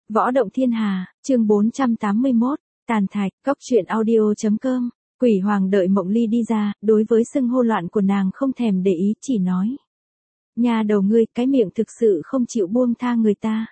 Võ động thiên hà, chương 481, tàn thạch, cóc truyện audio.com. Quỷ hoàng đợi Mộng Ly đi ra, đối với xưng hô loạn của nàng không thèm để ý, chỉ nói. Nhà đầu ngươi, cái miệng thực sự không chịu buông tha người ta.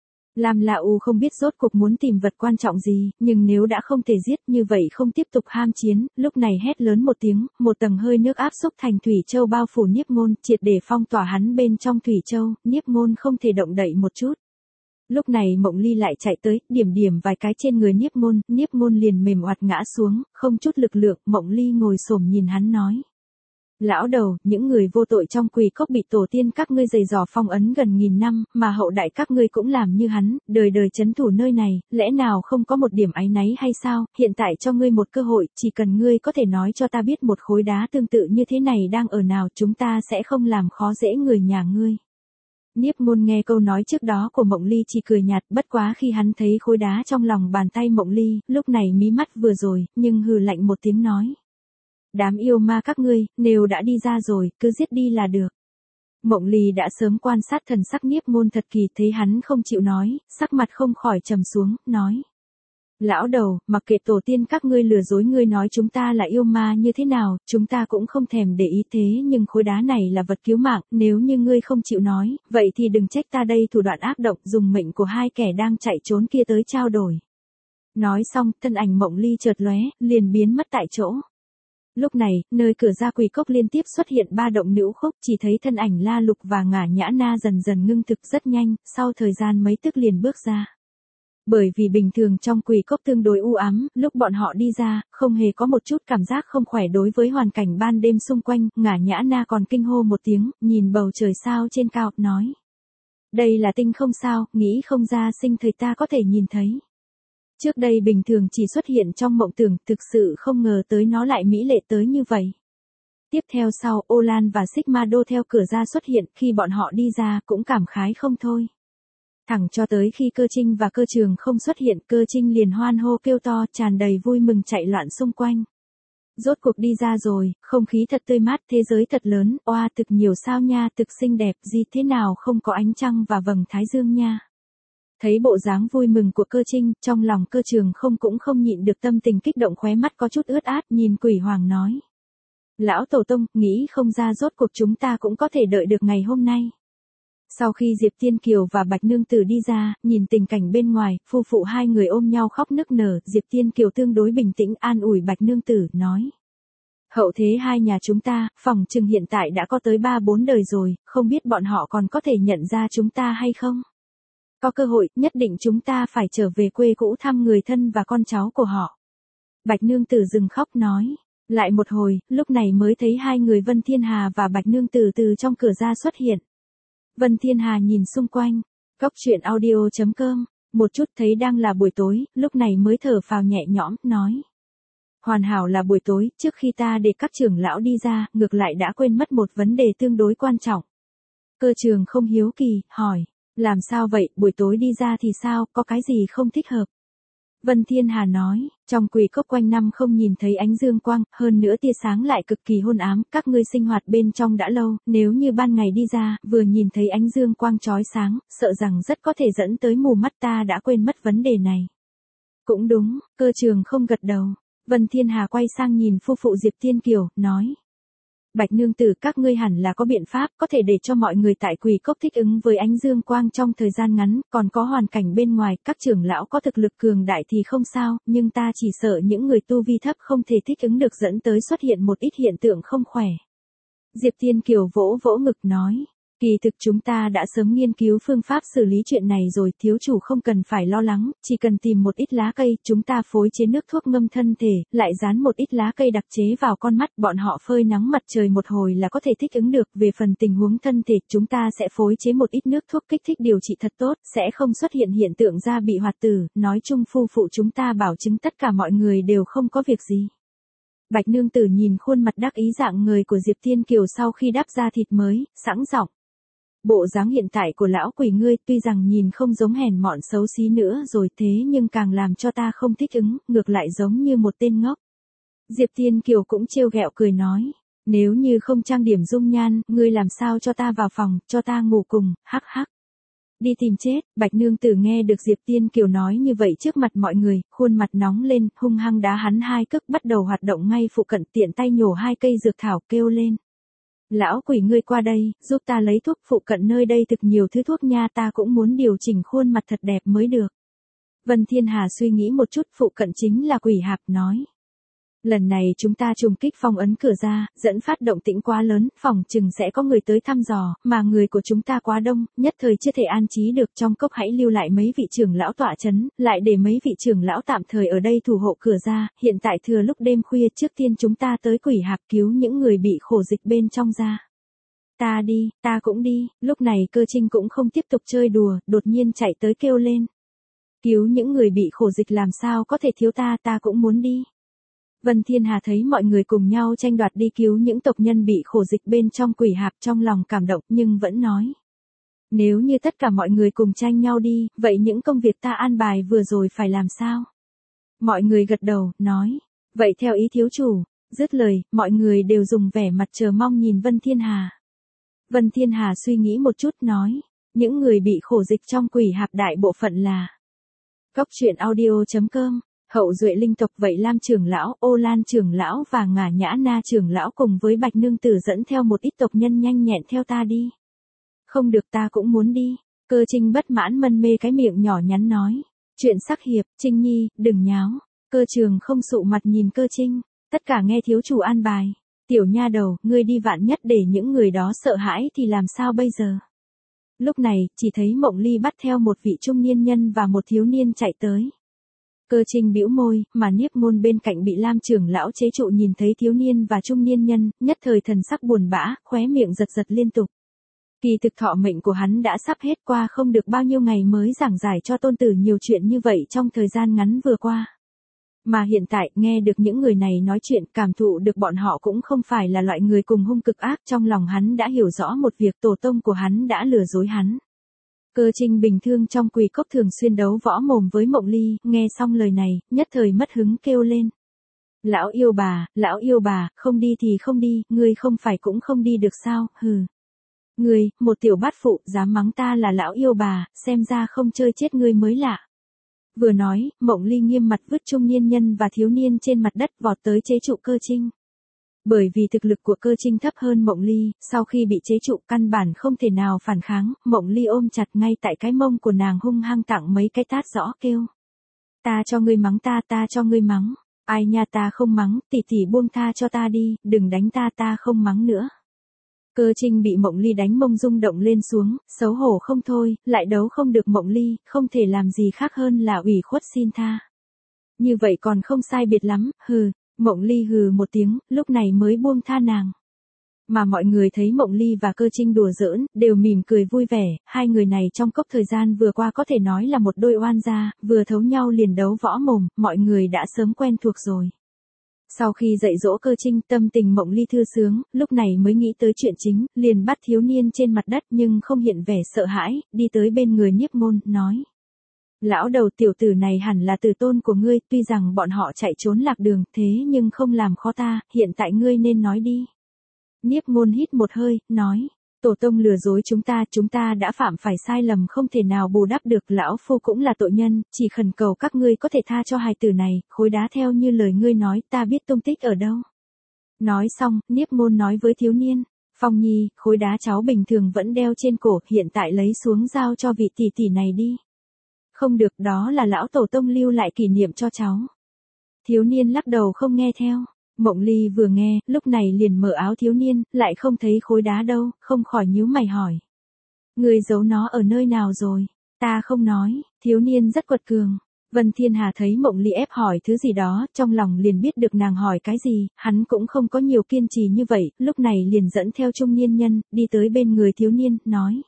Lam La U không biết rốt cuộc muốn tìm vật quan trọng gì, nhưng nếu đã không thể giết như vậy không tiếp tục ham chiến, lúc này hét lớn một tiếng, một tầng hơi nước áp xúc thành thủy châu bao phủ Niếp Môn, triệt để phong tỏa hắn bên trong thủy châu, Niếp Môn không thể động đậy một chút. Lúc này Mộng Ly lại chạy tới, điểm vài cái trên người Niếp Môn liền mềm oặt ngã xuống, không chút lực lượng, Mộng Ly ngồi xổm nhìn hắn nói. Lão đầu, những người vô tội trong quỷ cốc bị tổ tiên các ngươi giày dò phong ấn gần 1000 năm, mà hậu đại các ngươi cũng làm như hắn, đời đời trấn thủ nơi này, lẽ nào không có một điểm áy náy hay sao, hiện tại cho ngươi một cơ hội, chỉ cần ngươi có thể nói cho ta biết một khối đá tương tự như thế này đang ở nào, chúng ta sẽ không làm khó dễ người nhà ngươi. Niếp Môn nghe câu nói trước đó của Mộng Ly chỉ cười nhạt, bất quá khi hắn thấy khối đá trong lòng bàn tay Mộng Ly, lúc này mí mắt vừa rồi, nhưng hừ lạnh một tiếng nói. Đám yêu ma các ngươi, nếu đã đi ra rồi, cứ giết đi là được. Mộng Ly đã sớm quan sát thần sắc Niếp Môn thật kỳ, thấy hắn không chịu nói, sắc mặt không khỏi trầm xuống, nói. Lão đầu, mặc kệ tổ tiên các ngươi lừa dối ngươi nói chúng ta là yêu ma như thế nào, chúng ta cũng không thèm để ý thế, nhưng khối đá này là vật cứu mạng, nếu như ngươi không chịu nói, vậy thì đừng trách ta đây thủ đoạn ác độc, dùng mệnh của hai kẻ đang chạy trốn kia tới trao đổi. Nói xong, thân ảnh Mộng Ly chợt lóe, liền biến mất tại chỗ. Lúc này, nơi cửa ra quỷ cốc liên tiếp xuất hiện 3 động nữ khúc, chỉ thấy thân ảnh La Lục và Ngả Nhã Na dần dần ngưng thực rất nhanh, sau thời gian mấy tức liền bước ra. Bởi vì bình thường trong quỷ cốc tương đối u ám, lúc bọn họ đi ra, không hề có một chút cảm giác không khỏe đối với hoàn cảnh ban đêm xung quanh, Ngả Nhã Na còn kinh hô một tiếng, nhìn bầu trời sao trên cao, nói. Đây là tinh không sao, nghĩ không ra sinh thời ta có thể nhìn thấy. Trước đây bình thường chỉ xuất hiện trong mộng tưởng, thực sự không ngờ tới nó lại mỹ lệ tới như vậy. Tiếp theo sau, Ô Lan và Sigma Đô theo cửa ra xuất hiện, khi bọn họ đi ra cũng cảm khái không thôi. Thẳng cho tới khi Cơ Trinh và Cơ Trường không xuất hiện, Cơ Trinh liền hoan hô kêu to, tràn đầy vui mừng chạy loạn xung quanh. Rốt cuộc đi ra rồi, không khí thật tươi mát, thế giới thật lớn, oa thực nhiều sao nha, thực xinh đẹp, gì thế nào không có ánh trăng và vầng thái dương nha. Thấy bộ dáng vui mừng của Cơ Trinh, trong lòng Cơ Trường không cũng không nhịn được tâm tình kích động, khóe mắt có chút ướt át, nhìn Quỷ Hoàng nói. Lão Tổ Tông, nghĩ không ra rốt cuộc chúng ta cũng có thể đợi được ngày hôm nay. Sau khi Diệp Tiên Kiều và Bạch Nương Tử đi ra, nhìn tình cảnh bên ngoài, phu phụ hai người ôm nhau khóc nức nở, Diệp Tiên Kiều tương đối bình tĩnh an ủi Bạch Nương Tử, nói. Hậu thế hai nhà chúng ta, phòng chừng hiện tại đã có tới 3-4 đời rồi, không biết bọn họ còn có thể nhận ra chúng ta hay không? Có cơ hội, nhất định chúng ta phải trở về quê cũ thăm người thân và con cháu của họ. Bạch Nương Tử dừng khóc nói. Lại một hồi, lúc này mới thấy hai người Vân Thiên Hà và Bạch Nương Tử từ trong cửa ra xuất hiện. Vân Thiên Hà nhìn xung quanh, cóc truyện audio.com, một chút thấy đang là buổi tối, lúc này mới thở phào nhẹ nhõm, nói. Hoàn hảo là buổi tối, trước khi ta để các trưởng lão đi ra, ngược lại đã quên mất một vấn đề tương đối quan trọng. Cơ Trường không hiếu kỳ, hỏi. Làm sao vậy, buổi tối đi ra thì sao, có cái gì không thích hợp? Vân Thiên Hà nói, trong quỷ cốc quanh năm không nhìn thấy ánh dương quang, hơn nữa tia sáng lại cực kỳ hôn ám, các ngươi sinh hoạt bên trong đã lâu, nếu như ban ngày đi ra, vừa nhìn thấy ánh dương quang chói sáng, sợ rằng rất có thể dẫn tới mù mắt, ta đã quên mất vấn đề này. Cũng đúng, Cơ Trường không gật đầu. Vân Thiên Hà quay sang nhìn phu phụ Diệp Tiên Kiều, nói. Bạch Nương Tử, các ngươi hẳn là có biện pháp, có thể để cho mọi người tại quỷ cốc thích ứng với ánh dương quang trong thời gian ngắn, còn có hoàn cảnh bên ngoài, các trưởng lão có thực lực cường đại thì không sao, nhưng ta chỉ sợ những người tu vi thấp không thể thích ứng được, dẫn tới xuất hiện một ít hiện tượng không khỏe. Diệp Tiên Kiều vỗ vỗ ngực nói. Kỳ thực chúng ta đã sớm nghiên cứu phương pháp xử lý chuyện này rồi, thiếu chủ không cần phải lo lắng, chỉ cần tìm một ít lá cây, chúng ta phối chế nước thuốc ngâm thân thể, lại dán một ít lá cây đặc chế vào con mắt, bọn họ phơi nắng mặt trời một hồi là có thể thích ứng được, về phần tình huống thân thể, chúng ta sẽ phối chế một ít nước thuốc kích thích điều trị thật tốt, sẽ không xuất hiện hiện tượng da bị hoạt tử, nói chung phu phụ chúng ta bảo chứng tất cả mọi người đều không có việc gì. Bạch Nương Tử nhìn khuôn mặt đắc ý dạng người của Diệp Tiên Kiều sau khi đắp da thịt mới, sẵn giọng. Bộ dáng hiện tại của lão quỷ ngươi tuy rằng nhìn không giống hèn mọn xấu xí nữa rồi thế nhưng càng làm cho ta không thích ứng, ngược lại giống như một tên ngốc. Diệp Tiên Kiều cũng trêu ghẹo cười nói, nếu như không trang điểm dung nhan, ngươi làm sao cho ta vào phòng, cho ta ngủ cùng, hắc hắc. Đi tìm chết. Bạch nương tử nghe được Diệp Tiên Kiều nói như vậy trước mặt mọi người, khuôn mặt nóng lên, hung hăng đá hắn 2 cước, bắt đầu hoạt động ngay phụ cận, tiện tay nhổ 2 cây dược thảo, kêu lên. Lão quỷ ngươi qua đây, giúp ta lấy thuốc, phụ cận nơi đây thực nhiều thứ thuốc nha, ta cũng muốn điều chỉnh khuôn mặt thật đẹp mới được. Vân Thiên Hà suy nghĩ một chút, phụ cận chính là quỷ hạp, nói. Lần này chúng ta trùng kích phong ấn cửa ra, dẫn phát động tĩnh quá lớn, phòng chừng sẽ có người tới thăm dò, mà người của chúng ta quá đông, nhất thời chưa thể an trí được, trong cốc hãy lưu lại mấy vị trưởng lão tọa chấn, lại để mấy vị trưởng lão tạm thời ở đây thủ hộ cửa ra, hiện tại thừa lúc đêm khuya trước tiên chúng ta tới quỷ hạp cứu những người bị khổ dịch bên trong ra. Ta đi, ta cũng đi, lúc này Cơ Trinh cũng không tiếp tục chơi đùa, đột nhiên chạy tới kêu lên. Cứu những người bị khổ dịch làm sao có thể thiếu ta, ta cũng muốn đi. Vân Thiên Hà thấy mọi người cùng nhau tranh đoạt đi cứu những tộc nhân bị khổ dịch bên trong quỷ hạp, trong lòng cảm động nhưng vẫn nói. Nếu như tất cả mọi người cùng tranh nhau đi, vậy những công việc ta an bài vừa rồi phải làm sao? Mọi người gật đầu, nói. Vậy theo ý thiếu chủ. Dứt lời, mọi người đều dùng vẻ mặt chờ mong nhìn Vân Thiên Hà. Vân Thiên Hà suy nghĩ một chút, nói. Những người bị khổ dịch trong quỷ hạp đại bộ phận là. Cóc truyện audio.com. Hậu duệ linh tộc, vậy Lam trưởng lão, Ô Lan trưởng lão và Ngả Nhã Na trưởng lão cùng với Bạch nương tử dẫn theo một ít tộc nhân nhanh nhẹn theo ta đi. Không được, ta cũng muốn đi. Cơ Trinh bất mãn mân mê cái miệng nhỏ nhắn nói. Chuyện sắc hiệp, Trinh Nhi, đừng nháo. Cơ Trường không sụ mặt nhìn Cơ Trinh. Tất cả nghe thiếu chủ an bài. Tiểu nha đầu, ngươi đi vạn nhất để những người đó sợ hãi thì làm sao bây giờ? Lúc này, chỉ thấy Mộng Ly bắt theo một vị trung niên nhân và một thiếu niên chạy tới. Cơ Trinh bĩu môi, mà Niếp Ngôn bên cạnh bị Lam trưởng lão chế trụ, nhìn thấy thiếu niên và trung niên nhân, nhất thời thần sắc buồn bã, khóe miệng giật giật liên tục. Kỳ thực thọ mệnh của hắn đã sắp hết, qua không được bao nhiêu ngày mới giảng giải cho tôn tử nhiều chuyện như vậy trong thời gian ngắn vừa qua. Mà hiện tại, nghe được những người này nói chuyện, cảm thụ được bọn họ cũng không phải là loại người cùng hung cực ác, trong lòng hắn đã hiểu rõ một việc, tổ tông của hắn đã lừa dối hắn. Cơ Trinh bình thường trong quỷ cốc thường xuyên đấu võ mồm với Mộng Ly, nghe xong lời này, nhất thời mất hứng kêu lên. Lão yêu bà, không đi thì không đi, ngươi không phải cũng không đi được sao, hừ. Ngươi, một tiểu bát phụ, dám mắng ta là lão yêu bà, xem ra không chơi chết ngươi mới lạ. Vừa nói, Mộng Ly nghiêm mặt vứt trung niên nhân và thiếu niên trên mặt đất, vọt tới chế trụ Cơ Trinh. Bởi vì thực lực của Cơ Trinh thấp hơn Mộng Ly, sau khi bị chế trụ căn bản không thể nào phản kháng, Mộng Ly ôm chặt ngay tại cái mông của nàng hung hăng tặng mấy cái tát rõ kêu. Ta cho ngươi mắng ta cho ngươi mắng. Ai nha, ta không mắng, tỷ tỷ buông tha cho ta đi, đừng đánh ta không mắng nữa. Cơ Trinh bị Mộng Ly đánh mông rung động lên xuống, xấu hổ không thôi, lại đấu không được Mộng Ly, không thể làm gì khác hơn là ủy khuất xin tha. Như vậy còn không sai biệt lắm, hừ. Mộng Ly hừ một tiếng, lúc này mới buông tha nàng. Mà mọi người thấy Mộng Ly và Cơ Trinh đùa giỡn, đều mỉm cười vui vẻ, hai người này trong cốc thời gian vừa qua có thể nói là một đôi oan gia, vừa thấu nhau liền đấu võ mồm, mọi người đã sớm quen thuộc rồi. Sau khi dạy dỗ Cơ Trinh, tâm tình Mộng Ly thư sướng, lúc này mới nghĩ tới chuyện chính, liền bắt thiếu niên trên mặt đất nhưng không hiện vẻ sợ hãi, đi tới bên người Niếp Ngôn, nói. Lão đầu, tiểu tử này hẳn là tử tôn của ngươi, tuy rằng bọn họ chạy trốn lạc đường, thế nhưng không làm khó ta, hiện tại ngươi nên nói đi. Niếp Ngôn hít một hơi, nói, tổ tông lừa dối chúng ta đã phạm phải sai lầm không thể nào bù đắp được, lão phu cũng là tội nhân, chỉ khẩn cầu các ngươi có thể tha cho hài tử này, khối đá theo như lời ngươi nói, ta biết tung tích ở đâu. Nói xong, Niếp Ngôn nói với thiếu niên, Phong Nhi, khối đá cháu bình thường vẫn đeo trên cổ, hiện tại lấy xuống giao cho vị tỷ tỷ này đi. Không được, đó là lão tổ tông lưu lại kỷ niệm cho cháu. Thiếu niên lắc đầu không nghe theo. Mộng Ly vừa nghe, lúc này liền mở áo thiếu niên, lại không thấy khối đá đâu, không khỏi nhíu mày hỏi. Người giấu nó ở nơi nào rồi? Ta không nói, thiếu niên rất quật cường. Vân Thiên Hà thấy Mộng Ly ép hỏi thứ gì đó, trong lòng liền biết được nàng hỏi cái gì, hắn cũng không có nhiều kiên trì như vậy, lúc này liền dẫn theo trung niên nhân, đi tới bên người thiếu niên, nói.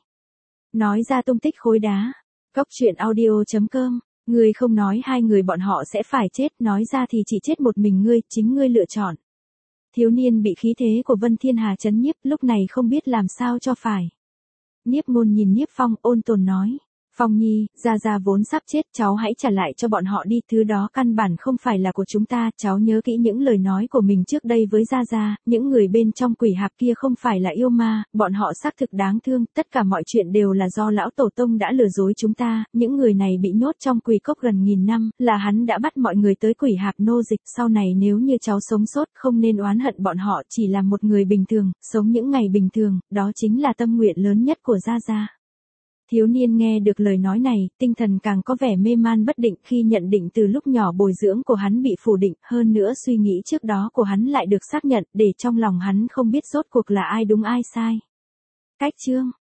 Nói ra tung tích khối đá. Cóc truyện audio.com, ngươi không nói hai người bọn họ sẽ phải chết, nói ra thì chỉ chết một mình ngươi, chính ngươi lựa chọn. Thiếu niên bị khí thế của Vân Thiên Hà chấn nhiếp, lúc này không biết làm sao cho phải. Niếp Ngôn nhìn Niếp Phong ôn tồn nói, Phong Nhi, Gia Gia vốn sắp chết, cháu hãy trả lại cho bọn họ đi, thứ đó căn bản không phải là của chúng ta, cháu nhớ kỹ những lời nói của mình trước đây với Gia Gia, những người bên trong quỷ hạp kia không phải là yêu ma, bọn họ xác thực đáng thương, tất cả mọi chuyện đều là do lão tổ tông đã lừa dối chúng ta, những người này bị nhốt trong quỷ cốc gần 1000 năm, là hắn đã bắt mọi người tới quỷ hạp nô dịch, sau này nếu như cháu sống sót không nên oán hận bọn họ, chỉ là một người bình thường, sống những ngày bình thường, đó chính là tâm nguyện lớn nhất của Gia Gia. Thiếu niên nghe được lời nói này, tinh thần càng có vẻ mê man bất định khi nhận định từ lúc nhỏ bồi dưỡng của hắn bị phủ định, hơn nữa suy nghĩ trước đó của hắn lại được xác nhận, để trong lòng hắn không biết rốt cuộc là ai đúng ai sai. Cách chương